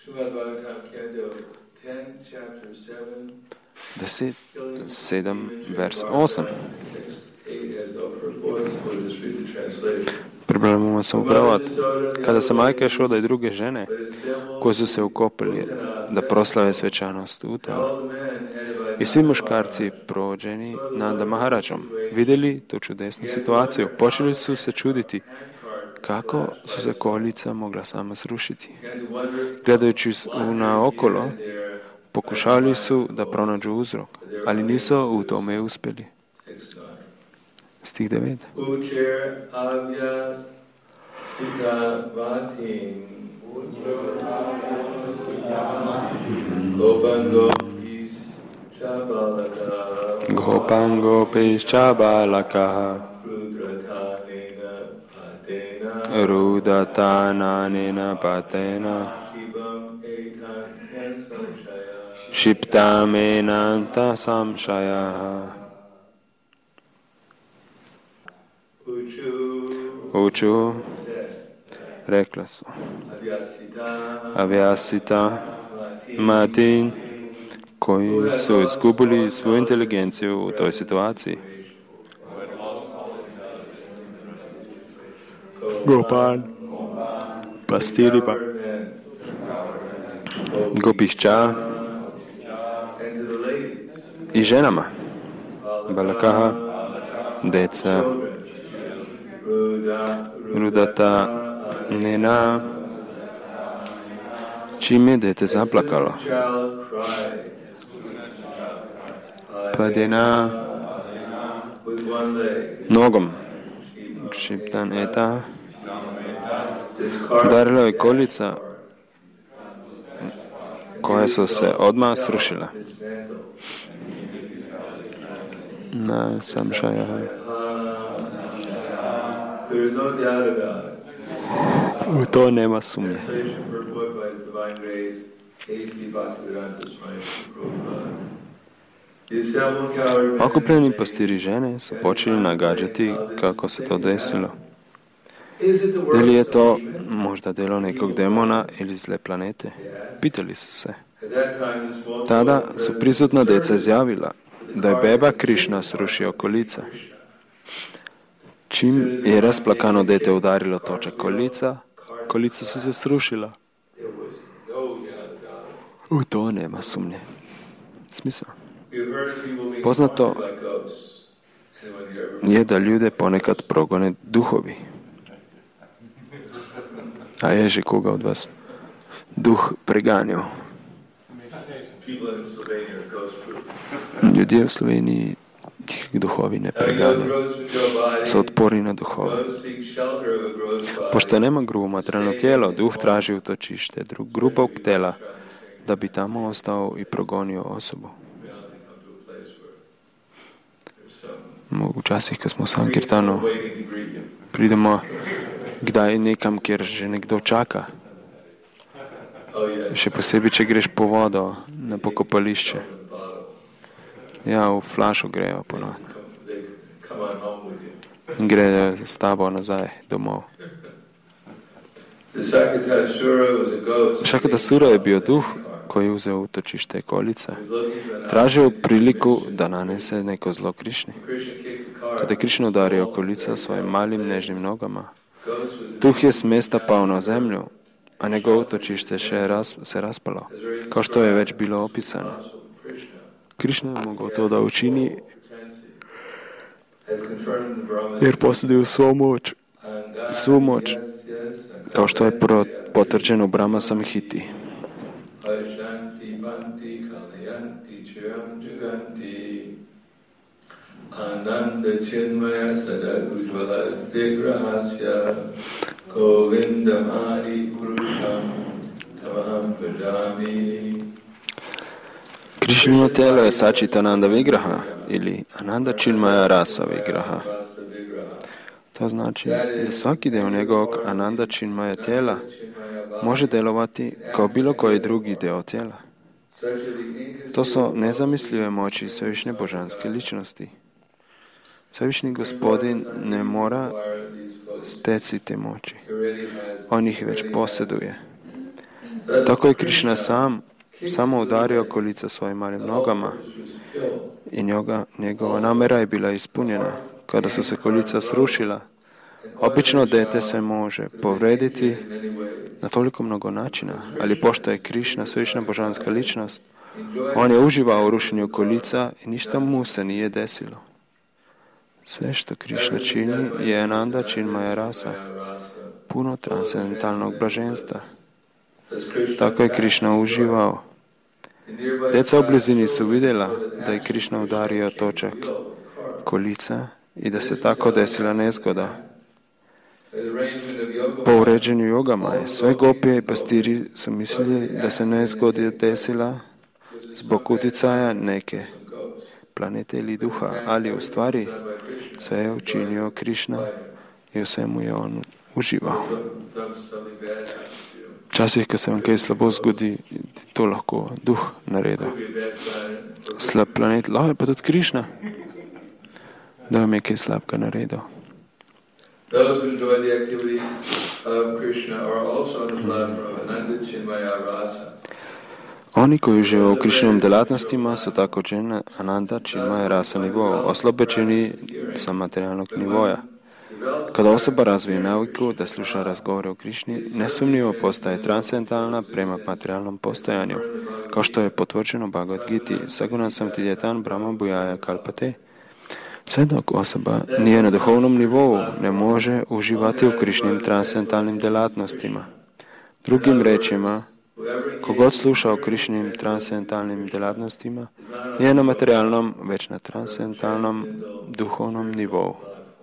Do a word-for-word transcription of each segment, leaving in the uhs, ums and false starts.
deset, sedam, vers osam. Pripremamo se u prevod. Kada se majka Ješoda i druge žene koje su se ukopili da proslave svečanost utela i svi muškarci provođeni Nanda Maharađom vidjeli tu čudesnu situaciju, počeli su se čuditi kako su se koljica mogla sama srušiti. Gledajući na okolo, pokušali su da pronađu uzrok, ali nisu u tome uspjeli. Stih devet. Gopango pischa balaka rudatana nena patena shiptamenanta samshaya Uču, rekla su, Avyasita, Mati, koji su izgubili svoju inteligenciju u toj situaciji. Gopan, pastiriba, gopišća i ženama, balakaha, deca, rudata nena, čim je dete zaplakalo. Padena nogom, šiptan eta, udarila je kolica koja su se odmah srušila. Na samšaja. U to nema sumnje. Okupljeni pastiri žene su počeli nagađati kako se to desilo. Ili je to možda delo nekog demona ili zle planete? Pitali su se. Tada su prisutna deca izjavila da je beba Krišna srušio kolica. Čim je rasplakano dete udarilo točak kolica, kolica su se srušila. U to nema sumnje. Smisao. Poznato je da ljude ponekad progone duhovi. A ježe koga od vas duh preganjao? Ljudi u Sloveniji ih duhovi ne preganjaju. Se otpori na duhove. Pošto nema grubo materijalno tijelo, duh traži utočište drug grubog tela da bi tamo ostao i progonio osobu. Včasih, ko smo v Sankirtanu, pridemo kdaj nekam, kjer že nekdo čaka. Še posebej, če greš po vodo na pokopališče. Ja, v flašo grejo ponovno. In grejo s tabo nazaj domov. Šakatasura je bil duh, ko je vzel utočište kolica. Tražil priliku, da nanese neko zlo Krišni. Kad je Krišna udario kolica svojim malim nežnim nogama, duh je s mesta pao na zemlju, a njegovo utočište še raz, se raspalo, kao što je već bilo opisano. Krišna je mogao to da učini, jer posjeduju svu moć, svu moć, kao što je potvrđeno u Brahma Samhiti. Ananda Chinmaya Sada Ujvala Vigrahasya Govinda Adi Purusham Tamaham Pajami. Krišnino telo je Sačitananda Vigraha ili Ananda Chinmaya Rasa Vigraha. To znači da svaki dio njegovog Ananda Chinmaya tijela može delovati kao bilo koji drugi dio tijela. To su nezamislive moći svevišnje božanske ličnosti. Svevišnji gospodin ne mora steci te moći. On ih već posjeduje. Tako je Krišna sam samo udario kolica svojim malim nogama i njoga, njegova namera je bila ispunjena. Kada su se kolica srušila, obično dete se može povrediti na toliko mnogo načina, ali pošto je Krišna svevišnja božanska ličnost, on je uživao u rušenju kolica i ništa mu se nije desilo. Sve što Krišna čini je Ananda Chinmaya rasa, puno transcendentalnog blaženstva. Tako je Krišna uživao. Deca u blizini su vidjela da je Krišna udario točak kolica i da se tako desila nezgoda. Po uređenju jogama je sve gopije i pastiri su mislili da se nezgoda desila zbog uticaja neke planete ili duha, ali u stvari sve je učinio Krišna i u svemu je on uživao. Včasih, ko se vam kaj slabo zgodi, to lahko duh naredi. Slab planet, lahko je pa tudi Krišna, da vam je kaj slabega naredil. Oni, koji uživajo v Krišnovim delatnostima, so tako že Ananda Chinmaya rasa nivo, oslobođeni sa materijalnog nivoja. Kada osoba razvije naviku da sluša razgovore o Krišni, nesumnjivo postaje transcendentalna prema materijalnom postojanju, kao što je potvrđeno Bhagavad Giti, Sagunan samtidjetan Brahma Bujaja Kalpate. Sve dok osoba nije na duhovnom nivou, ne može uživati u Krišnim transcendentalnim delatnostima. Drugim rečima, kogod sluša o Krišnim transcendentalnim delatnostima, nije na materijalnom, već na transcendentalnom duhovnom nivou.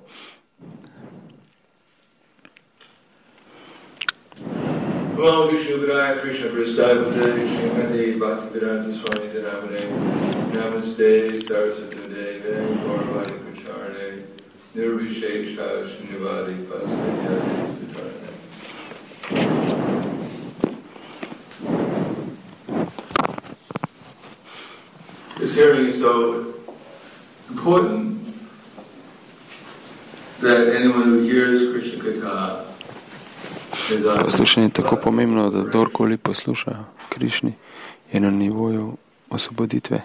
Namo Vishnugraya Krishna Prasthapate Shrimati Bhaktivedanta Swami Dhanamane Namaste Saraswati Deve Gaurvani Pracharane Nirvishesha Shunyavadi Pasayati Siddhartha. This hearing is so important that anyone who hears Krishna Katha Poslušanje je tako pomembno, da kdorkoli posluša Krišni, je na nivoju osvoboditve.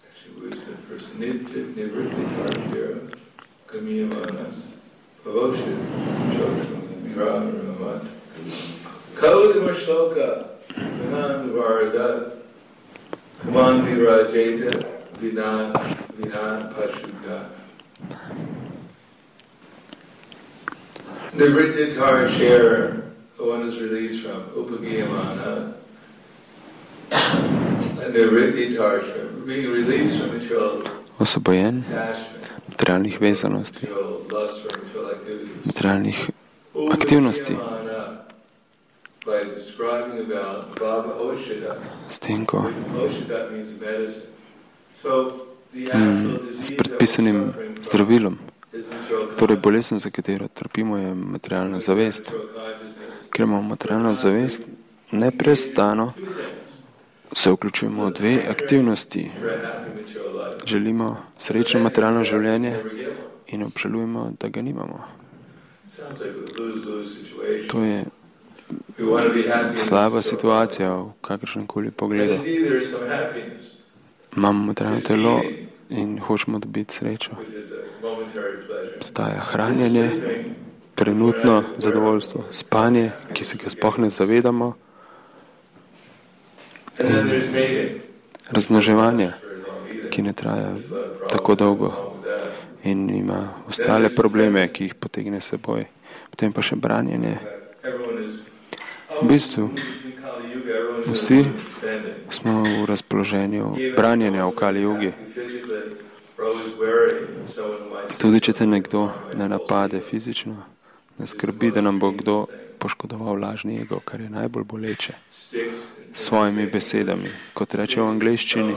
Nivrittitar share, the one is released from Upagiyamana, and Nivrittitar share, being released from material osvobojen attachment, materialnih vezanosti, material lust for material activities. materialnih aktivnosti. Upagiyamana, by describing about Baba Oshita, S tem, ko Oshita means medicine. So the actual s disease predpisanim that we're suffering from zdravilom. is material Torej, bolezen, za katero trpimo, je materialna zavest. Ker imamo materialno zavest, neprestano se vključujemo v dve aktivnosti. Želimo srečno materialno življenje in obžalujemo, da ga nimamo. To je slaba situacija v kakršnem koli pogledu. Imamo materialno telo in hočemo dobiti srečo. Obstaja hranjenje, trenutno zadovoljstvo, spanje, ki se ga sploh ne zavedamo, in razmnoževanje, ki ne traja tako dolgo in ima ostale probleme, ki jih potegne seboj. Potem pa še branjenje. V bistvu vsi smo v razpoloženju branjenja v Kali Jugi. Tudi če te nekdo ne napade fizično, ne skrbi, da nam bo kdo poškodoval lažni ego, kar je najbolj boleče, s svojimi besedami. Kot reče v angleščini,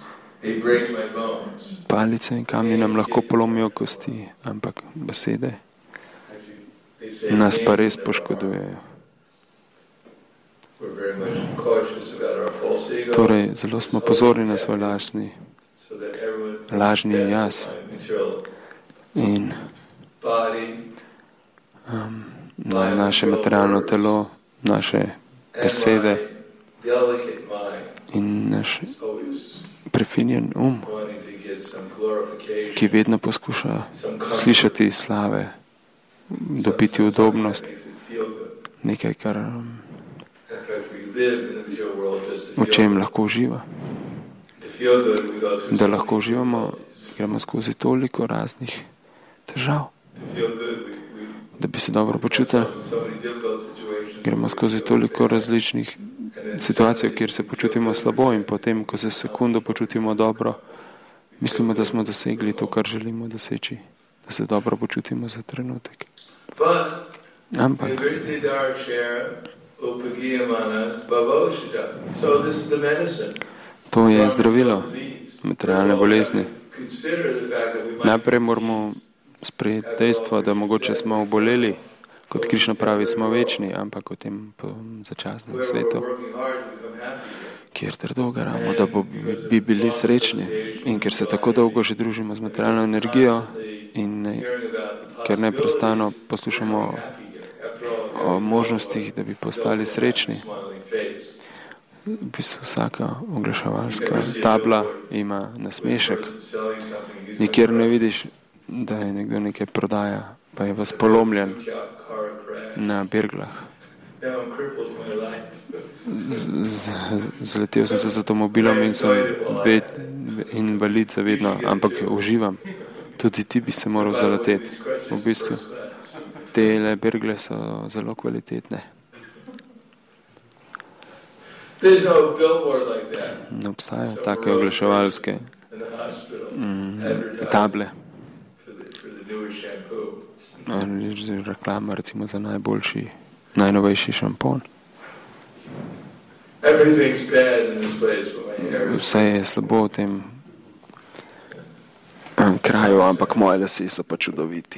palice in kamni nam lahko polomijo kosti, ampak besede nas pa res poškodujejo. Torej, zelo smo pozorni na svoj lažni, lažni jaz in um, na naše materialno telo, naše besede, delicate mind, in naš always prefinjen um, wanting to get some glorification, ki vedno poskuša slišati slave, dobiti something udobnost, that makes it feel good. nekaj, kar, um, In fact, we live in the material world just to v feel čem good. lahko uživa. To feel good, we go through Da so lahko many uživamo, difficulties. gremo skozi toliko raznih težav. To feel good, we, we Da bi se dobro počutili, ourselves in so many difficult situations gremo where we skozi feel toliko bad. različnih And then situacij, suddenly kjer se we feel počutimo good, slabo we in say, potem, ko se sekundo počutimo dobro, mislimo, da smo dosegli to, kar želimo doseči. Da se dobro počutimo za trenutek. But Ampak Nivriti Darshara Upagiyamanas Bhavoshita. So this is the medicine. to je from zdravilo disease. materialne bolezni. Consider the fact that we might Najprej moramo sprejeti dejstvo, da mogoče smo oboleli, kot Krišna pravi, smo večni, ampak v tem po začasnem where we're svetu, working hard to become happy. kjer trdo garamo, da bo, bi bili srečni. In ker se tako dolgo že družimo z materialno energijo in ne, ker neprestano poslušamo o možnostih, da bi postali srečni. V bistvu vsaka oglaševalska tabla ima nasmešek. Nikjer ne vidiš, da je nekdo nekaj prodaja, pa je vas polomljen na berglah. Z- Zaletel sem se z avtomobilom in sem ved, invalid za vedno, ampak uživam. Tudi ti bi se moral zaleteti. V bistvu te bergle so zelo kvalitetne. There's no billboard like that. Ne obstajajo take oglaševalske In the hospital, mm, advertising table for the, for the newest shampoo. ali reklama recimo za najboljši, najnovejši šampon. Everything's bad in this place, but my hair is. Vse je slabo v tem eh, kraju, ampak moje lase so pa čudoviti.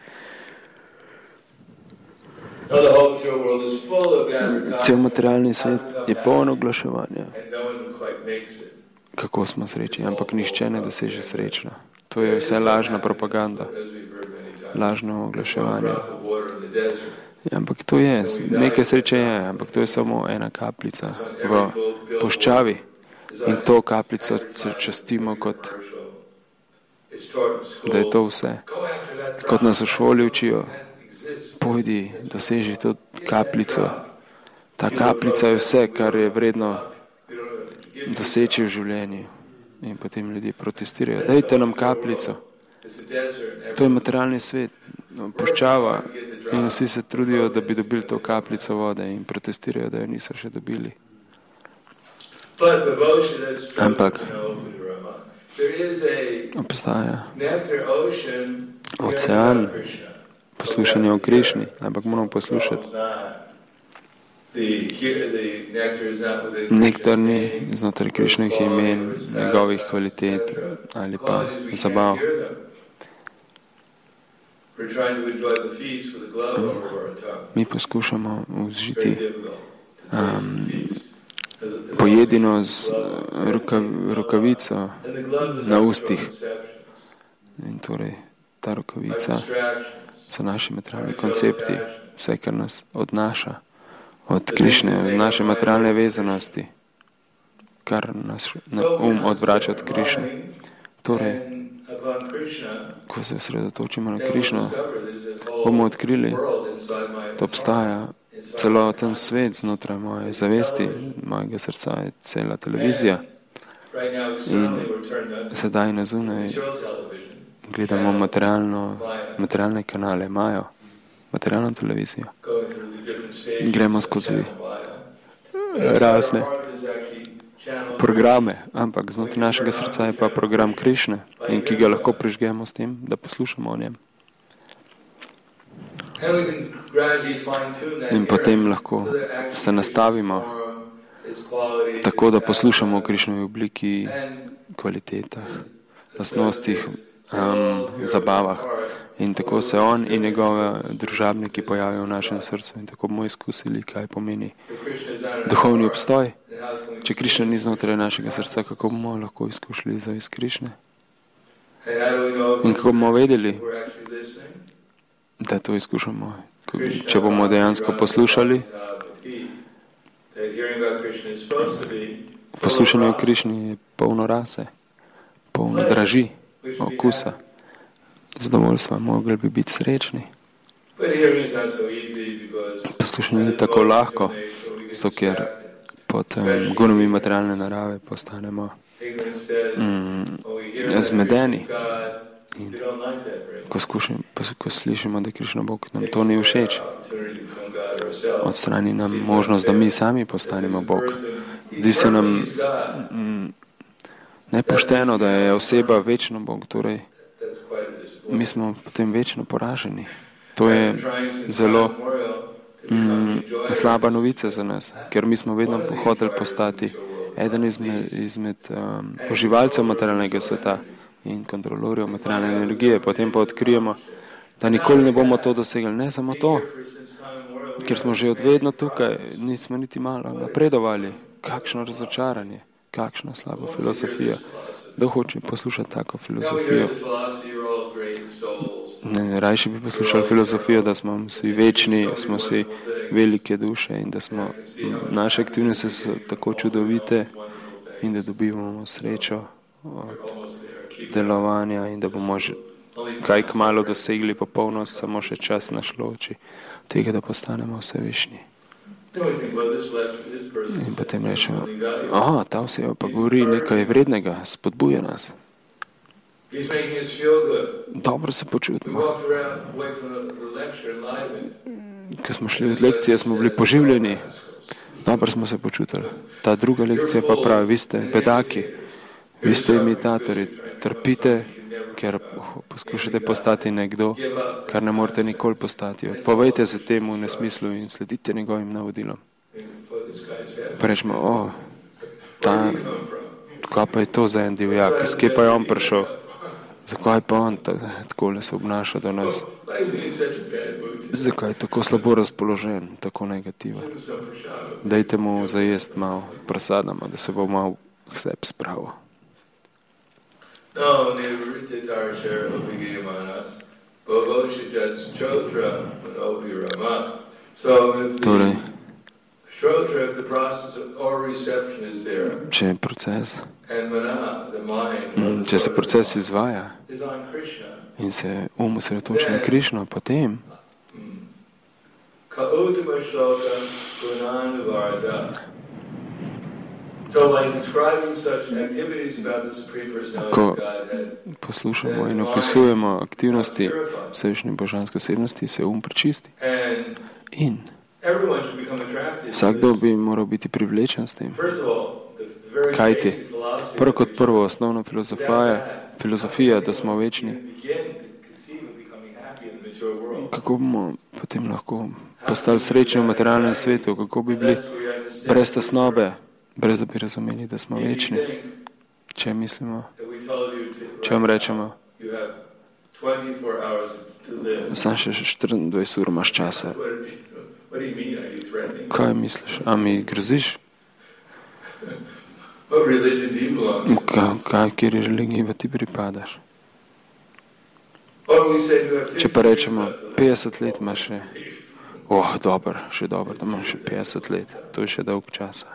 No, the whole material world is full of advertising. Cel materialni svet je poln oglaševanja, And no one quite makes it. kako smo srečni, ampak nihče ne doseže srečno. To je vse lažna propaganda, As we've heard many times. lažno One oglaševanje. drop of water in the desert. Ja, ampak to je, nekaj sreče je, ampak to je samo ena kapljica v puščavi in to kapljico se častimo kot, It's taught in school. da je to vse. Go after that drop. Kot nas v šoli učijo, That exists. pojdi, doseži to kapljico. Ta kapljica je vse, kar je vredno You don't know, give doseči v življenju. In potem ljudje protestirajo, dajte nam kapljico. It's a desert. To je materialni svet, puščava in vsi se trudijo, da bi dobili to kapljico vode in protestirajo, da jo niso še dobili. But devotion is Ampak there is a obstaja nectar ocean ocean poslušanja o Krišni, ampak moramo poslušati. The, here, the nectar is not within Nektar ni znotraj Krišnih imen, njegovih kvalitet ali pa zabav. We're trying to enjoy the feast with a glove over our tongue. Mi poskušamo Very užiti difficult to taste um, the feast. The- the- pojedino z eh, roka, rokavico And the glove is na our ustih. conceptions, In torej ta our rokavica distractions. so naši materialni koncepti, vse, kar nas odnaša od Krišne, od naše materialne vezanosti, kar nas na um odvrača od Krišne. Torej, And upon Krishna, ko se osredotočimo na then we'll Krišno, discover there's a whole bomo odkrili, world inside my da obstaja celoten svet znotraj moje zavesti, mojega srca je cela televizija. Right now, externally, we're turned on Sedaj na zunaj material television, gledamo materialno, materialne kanale, imajo materialno televizijo. going through the different stages. Gremo of skozi channel bio. razne Inside our heart is actually channel programe, ampak znotraj našega srca je pa program Krišne, in ki ga lahko prižgemo s tem, da poslušamo o njem. And we can gradually fine-tune that In potem hearing lahko so that actually se nastavimo its quality, tako, da its poslušamo o aspect. Krišnovi obliki, And kvalitetah, lastnostih, um, zabavah. In tako se on in njegove družabniki pojavijo v našem srcu in tako bomo izkusili, kaj pomeni if Krishna is not in our duhovni heart, obstoj. then how can we Če Krišna ni znotraj našega srca, kako bomo lahko izkušali zavest Krišne? And how do we know if In kako bomo vedeli, we're actually listening? da to izkušamo? Ko- Če bomo dejansko poslušali, Poslušanje o Krišni je polno rase, polno draži, okusa, zadovoljstva, mogli bi biti srečni. Poslušanje ni tako lahko, zato ker pod um, gonami materialne narave postanemo mm, zmedeni. In ko, skušim, ko slišimo, da je Krišna Bog, nam to ni všeč. Odstrani nam možnost, da mi sami postanemo Bog. Zdi se nam mm, nepošteno, da je oseba večno Bog, torej mi smo potem večno poraženi. To je zelo mm, slaba novica za nas, ker mi smo vedno hoteli postati eden izmed, izmed um, uživalcev materialnega sveta in kontrolorjev materialne energije. Potem pa odkrijemo, da nikoli ne bomo to dosegli. Ne samo to, ker smo že odvedno tukaj, nismo niti malo napredovali. Kakšno razočaranje, kakšna slaba filozofija. Kdo hoče poslušati tako filozofijo? Ne, rajši bi poslušali filozofijo, da smo vsi večni, smo vsi velike duše in da smo naše aktivnosti so tako čudovite in da dobivamo srečo od delovanja in da bomo že kaj kmalu dosegli popolnost, samo še čas naš loči tega, da postanemo vse višji. In potem rečemo, aha, ta oseba pa govori nekaj vrednega, spodbuja nas. Dobro se počutimo. Ko smo šli od lekcije, smo bili poživljeni. Dobro smo se počutili. Ta druga lekcija pa pravi, vi ste bedaki, vi ste imitatori, trpite, ker poskušate postati nekdo, kar ne morete nikoli postati. Povejte se temu v nesmislu in sledite njegovim navodilom. Pa rečemo, o, ta, kaj pa je to za en divjak, s kje pa je on prišel? Zakaj pa on takole se obnaša do nas? Zakaj je tako slabo razpoložen, tako negativen? Dajte mu zajest malo prasadama, da se bo malo k sebi spravil. Torej, če je proces, če se proces izvaja in se um osredotoči na Krišno, potem ko poslušamo in opisujemo aktivnosti vsevišnje božanske osebnosti, se um prečisti. In vsakdo bi moral biti privlečen s tem. Kajti, prvo kot prvo, osnovna filozofija, filozofija, da smo večni, kako bomo potem lahko postali srečni v materialnem svetu, kako bi bili brez tesnobe, brez da bi razumeli, da smo večni. Če mislimo, če vam rečemo, sam še štiriindvajset ur imaš časa. Kaj misliš? A mi groziš? Kaj, kaj, kjer religiji pa ti pripadaš? Če pa rečemo, petdeset let imaš še, oh, dobro, še dobro, da imaš še petdeset let, to je še dolg časa.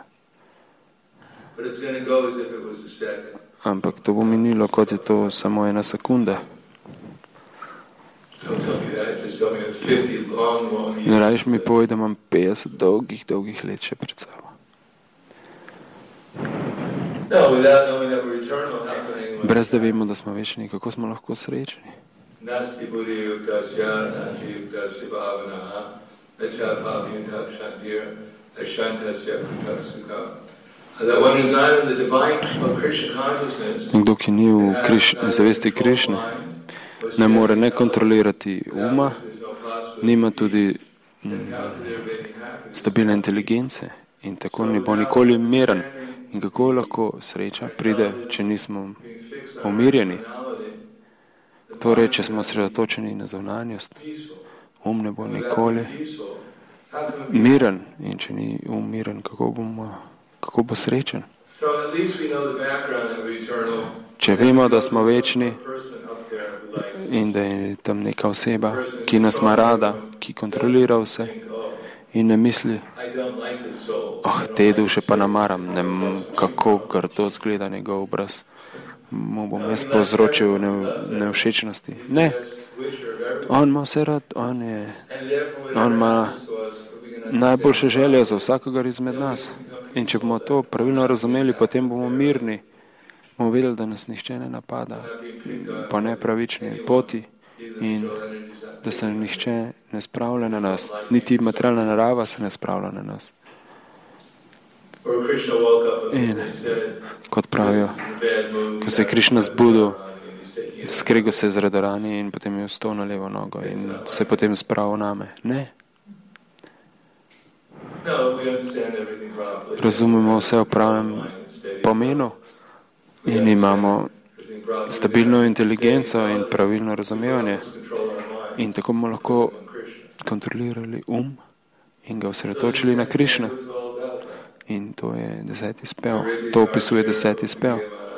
Ampak to bo minilo, kot je to samo ena sekunda. Ne rajš mi povej, da imam petdeset dolgih, dolgih let še pred sabo. Brez da vemo, da smo večni, kako smo lahko srečni. Kdo, ki ni v kriš, zavesti Krišne, ne more ne kontrolirati uma, nima tudi mm, stabilne inteligence in tako ne bo nikoli miren. In kako lahko sreča pride, če nismo umirjeni? Torej, če smo sredotočeni na zunanjost, um ne bo nikoli miren in če ni um miren, kako, bomo, kako bo srečen? Če vemo, da smo večni in da je tam neka oseba, ki nas ima rada, ki kontrolira vse in ne misli, oh, te duše pa namaram, ne, kako grdo zgleda njegov obraz, mu bom jaz povzročil nevšečnosti. Ne, on ima vse rad, on, je, on ima najboljše želje za vsakogar izmed nas. In če bomo to pravilno razumeli, potem bomo mirni, bomo vedeli, da nas nihče ne napada po nepravični poti in da se nihče ne spravlja na nas, niti materialna narava se ne spravlja na nas. In kot pravijo, ko se je Krišna zbudil, skrego se je z radorani in potem je vstal na levo nogo in se potem spravil name. Ne. Razumemo vse v pravem pomenu in imamo stabilno inteligenco in pravilno razumevanje in tako bomo lahko kontrolirali um in ga osredotočili na Krišno. In to je deseti spev. To opisuje deseti spev.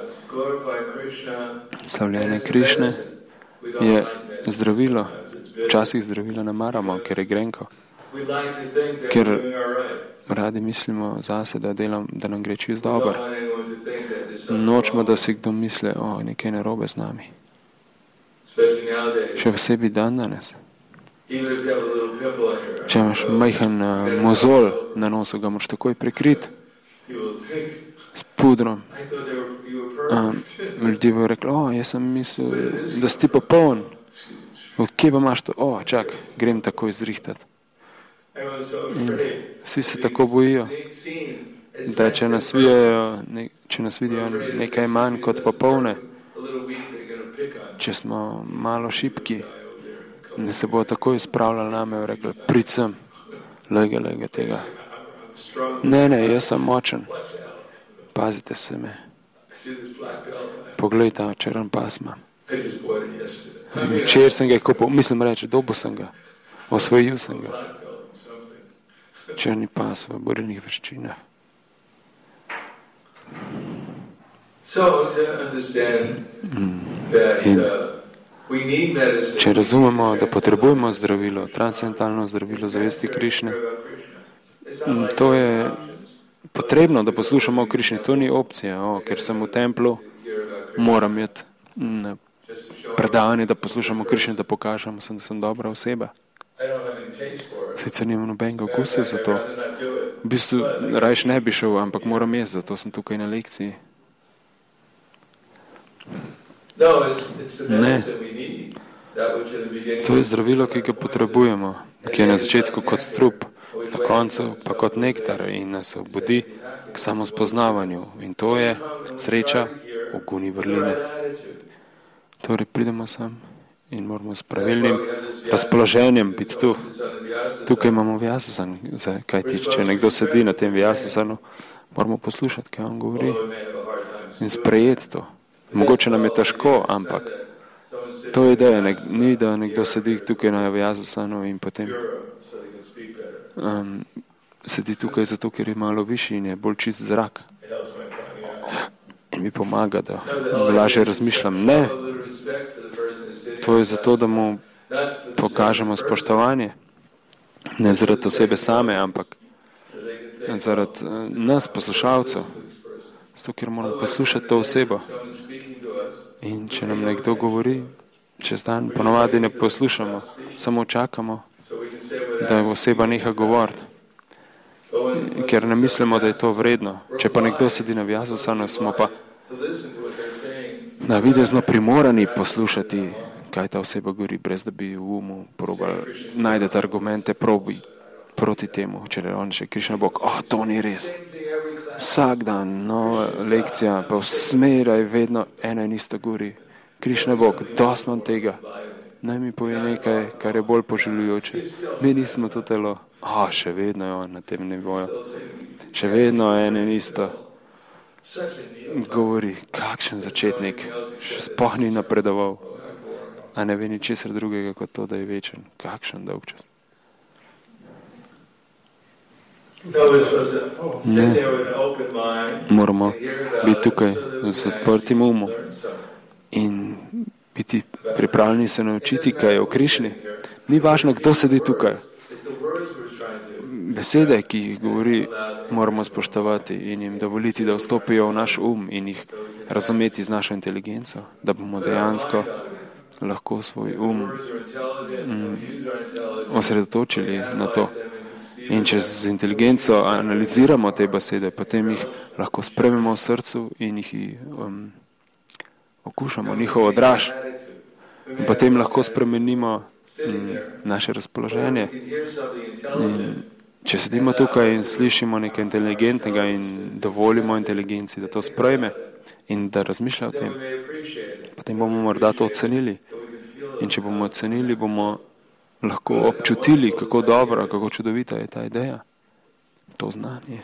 Slavljenje Krišne je zdravilo. Včasih zdravilo ne maramo, ker je grenko. Ker radi mislimo zase, da, delam, da nam gre čist dobro. Nočemo, da si kdo misli, o, nekaj narobe z nami. Še posebej dan danes. Če imaš majhen uh, mozol na nosu, ga moraš takoj prekriti s pudrom. Um, ljudje bojo rekli, o, jaz sem mislil, da si ti popoln. Kje pa imaš to? O, čak, grem takoj zrihtati. In vsi se tako bojijo, da če nas, vijajo, ne, če nas vidijo nekaj manj kot popolne, če smo malo šibki, ne se bojo takoj spravljali name in rekli, prid sem, lege, lege tega. Ne, ne, jaz sem močen. Pazite se me. Poglej ta črn pas imam. Včeraj sem ga kupil, mislim reči, dobil sem ga, osvojil sem ga. Črni pas v borilnih veščinah. In če razumemo, da potrebujemo zdravilo, transcendentalno zdravilo zavesti Krišne, to je potrebno, da poslušamo o Krišni. To ni opcija, o, ker sem v templu, moram iti na predavanje, da poslušamo o Krišni, da pokažem, da sem dobra oseba. Sicer nimam nobenega okusa za to. V bistvu rajš ne bi šel, ampak moram jaz, zato sem tukaj na lekciji. Ne. To je zdravilo, ki ga potrebujemo, ki je na začetku kot strup, na koncu pa kot nektar in nas obudi k samospoznavanju. In to je sreča v guni vrline. Torej pridemo sem in moramo s pravilnim razpoloženjem biti tu. Tukaj imamo vyasasan, kajti če nekdo sedi na tem vyasasanu, moramo poslušati, kaj on govori in sprejeti to. Mogoče nam je težko, ampak to je ideja, ni da nekdo sedi tukaj na vyasasanu in potem um, sedi tukaj zato, ker je malo višji in je bolj čist zrak. In mi pomaga, da lažje razmišljam. Ne, to je zato, da mu pokažemo spoštovanje. Ne zaradi osebe same, ampak zaradi nas, poslušalcev. Zato, ker moramo poslušati to osebo. In če nam nekdo govori, čez dan ponovadi ne poslušamo, samo čakamo, da oseba neha govoriti. Ker ne mislimo, da je to vredno. Če pa nekdo sedi na vyasasanu, smo pa navidezno primorani poslušati, kaj ta oseba govori, brez da bi v umu probali najdeti argumente probi proti temu. Če je on še Krišna Bog, o, to ni res. Vsak dan nova lekcija, pa smeraj vedno ena in ista govori. Krišna Bog, dost imam tega. Naj mi pove nekaj, kar je bolj poželjujoče. Mi nismo to telo. O, še vedno je on na tem nivoju. Še vedno ena in ista govori. Kakšen začetnik. Še sploh ni napredoval. A ne ve ničesar drugega kot to, da je večen. Kakšen dolg čas. Ne. Moramo biti tukaj z odprtim umom in biti pripravljeni se naučiti, kaj je o Krišni. Ni važno, kdo sedi tukaj. besede, ki jih govori, moramo spoštovati in jim dovoliti, da vstopijo v naš um in jih razumeti z našo inteligenco, da bomo dejansko lahko svoj um mm, osredotočili na to. In če z inteligenco analiziramo te besede, potem jih lahko sprememo v srcu in jih um, okušamo, njihovo draž. In potem lahko spremenimo mm, naše razpoloženje. In če sedimo tukaj in slišimo nekaj inteligentnega in dovolimo inteligenci, da to sprejme in da razmišlja o tem, potem bomo morda to ocenili. In če bomo ocenili, bomo lahko občutili, kako dobra, kako čudovita je ta ideja, to znanje.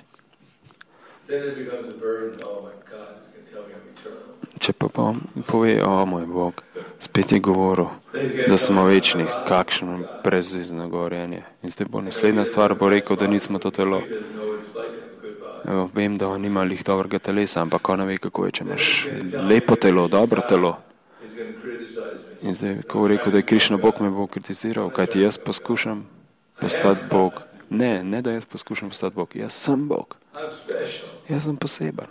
Če pa pove, o moj Bog, spet je govoril, da smo večni, kakšno brezvezno govorjenje. In zdaj bo naslednja stvar, bo rekel, da nismo to telo. Evo, vem, da on nima lih dobrega telesa, ampak ona ve, kako je, če imaš lepo telo, dobro telo. In zdaj, ko bo rekel, da je Krišna Bog, me bo kritiziral, kajti jaz poskušam postati Bog. Ne, ne da jaz poskušam postati Bog, jaz sem Bog. Jaz sem poseben.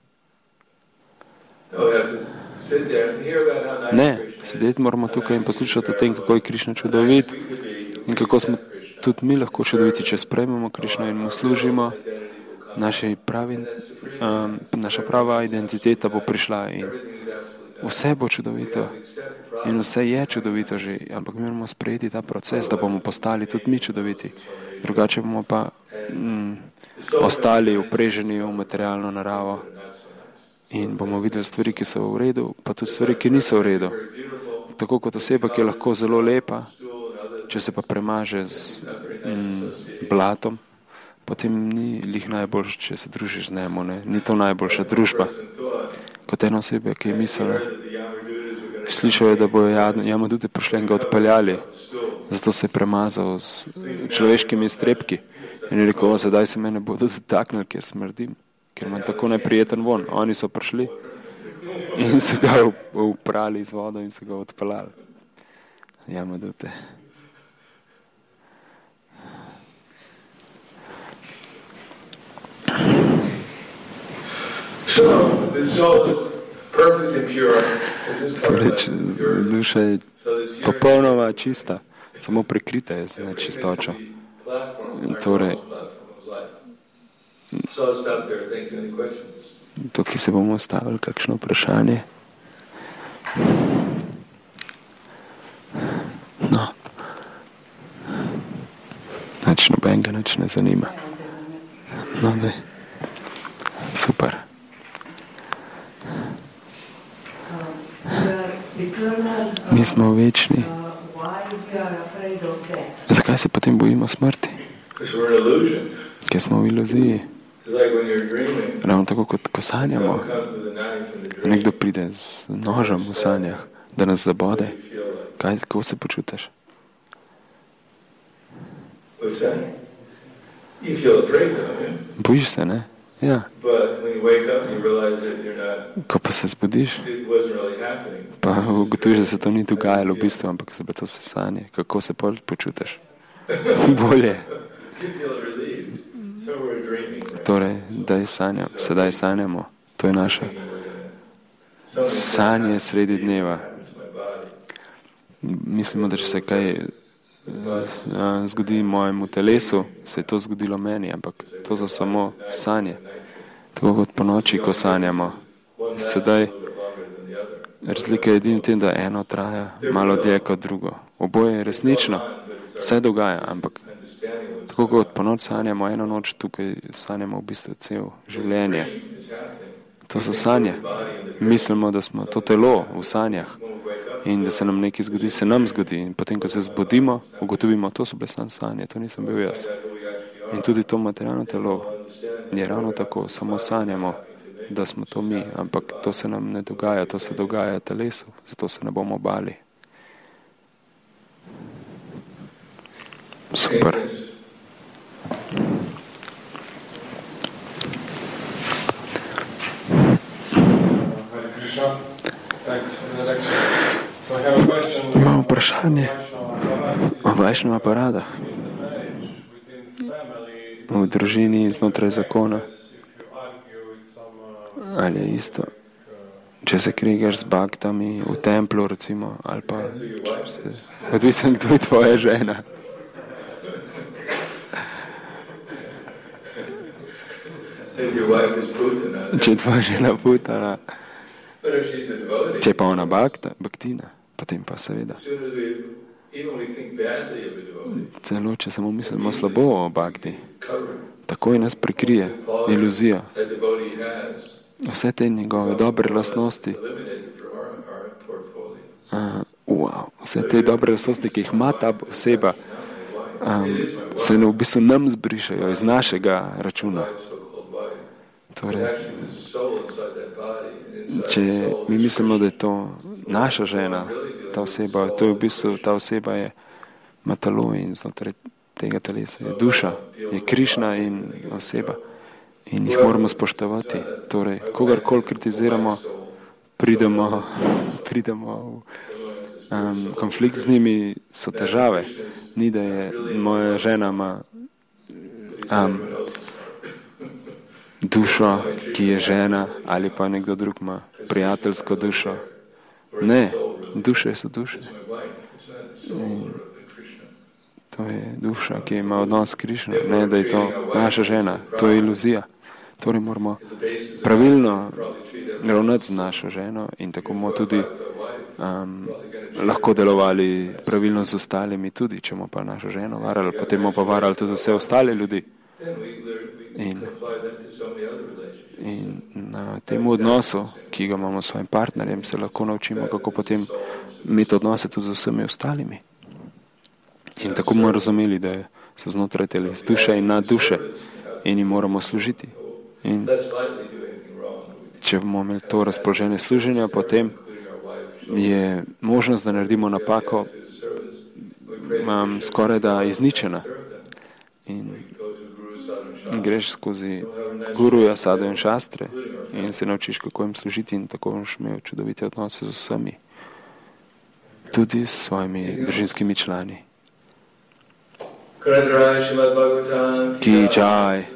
Ne, sedeti moramo tukaj in poslušati o tem, kako je Krišna čudovit in kako smo tudi mi lahko čudoviti, če sprejmemo Krišno in mu služimo. Naši pravi, um, naša prava identiteta bo prišla in vse bo čudovito. In vse je čudovito že, ampak mi moramo sprejeti ta proces, da bomo postali tudi mi čudoviti. Drugače bomo pa mm, ostali upreženi v materialno naravo in bomo videli stvari, ki so v redu, pa tudi stvari, ki niso v redu. Tako kot oseba, ki je lahko zelo lepa, če se pa premaže z mm, blatom, potem ni lih najboljše, če se družiš z njemu, ne? Ni to najboljša družba. Kot ena oseba, ki je mislila, slišal je, da bojo Jamadute prišli in ga odpeljali, zato se je premazal z človeškimi iztrebki in je rekel, sedaj se mene bodo dotaknili, ker smrdim, ker imam tako neprijeten von. Oni so prišli in so ga uprali z vodo in so ga odpeljali. Jamadute. Torej, duša je popolnoma čista, samo prekrita je z nečistočo. Torej, tukaj se bomo stavili kakšno vprašanje. No, nič nobenega, nič ne zanima. No, daj. Super. Mi smo večni. Zakaj se potem bojimo smrti? Ker smo v iluziji. Ravno tako, kot ko sanjamo. Nekdo pride z nožem v sanjah, da nas zabode. Kaj, kako se počutiš? Bojiš se, ne? Ja. Ko pa se zbudiš, pa ugotoviš, da se to ni dogajalo v bistvu, ampak se pa to se sanje. Kako se počutiš? Bolje. Torej, daj sanjam, sedaj sanjamo. To je naše sanje sredi dneva. Mislimo, da če se kaj zgodi mojemu telesu, se je to zgodilo meni, ampak to so samo sanje. Tako kot po noči, ko sanjamo. Sedaj razlika je edina v tem, da eno traja malo dlje kot drugo. Oboje je resnično, vse dogaja, ampak tako kot po noč sanjamo, eno noč tukaj sanjamo v bistvu cel življenje. To so sanje. Mislimo, da smo to telo v sanjah in da se nam nekaj zgodi, se nam zgodi. In potem, ko se zbudimo, ugotovimo, to so bile samo sanje, to nisem bil jaz. In tudi to materialno telo je ravno tako, samo sanjamo, da smo to mi, ampak to se nam ne dogaja, to se dogaja telesu, zato se ne bomo bali. Super. Imamo vprašanje o Vajšnava parada. v družini znotraj zakona. Ali je isto, če se krigaš z baktami v templu, recimo, ali pa se, odvisen, kdo je tvoja žena. Če je tvoja žena putana, če je pa ona bakta, baktina, potem pa seveda. Celo, če samo mislimo slabo o bakti, takoj nas prikrije iluzija. Vse te njegove dobre lastnosti, uh, wow, vse te dobre lastnosti, ki jih ima ta oseba, um, se ne v bistvu nam zbrišajo iz našega računa. Torej, če mi mislimo, da je to naša žena, ta oseba, to je v bistvu, ta oseba je matalo in znotraj tega telesa je duša, je Krišna in oseba. In jih moramo spoštovati. Torej, kogarkoli kritiziramo, pridemo, pridemo v um, konflikt z njimi, so težave. Ni, da je moja žena ima um, dušo, ki je žena, ali pa nekdo drug ima prijateljsko dušo. Ne, duše so duše. In to je duša, ki ima odnos s Krišno. Ne, da je to naša žena. To je iluzija. Torej moramo pravilno ravnati z našo ženo in tako bomo tudi um, lahko delovali pravilno z ostalimi tudi, če bomo pa našo ženo varali, potem bomo pa varali tudi vse ostale ljudi. In, in na tem odnosu, ki ga imamo s svojim partnerjem, se lahko naučimo, kako potem imeti odnose tudi z vsemi ostalimi. In tako bomo razumeli, da so znotraj teles duše in nad duše in jim moramo služiti. In če bomo imeli to razpoloženje služenja, potem je možnost, da naredimo napako um, skoraj da izničena. In greš skozi guruja, sadhu in šastre in se naučiš, kako jim služiti in tako boš imel čudovite odnose z vsemi. Tudi s svojimi družinskimi člani. Ki jaj.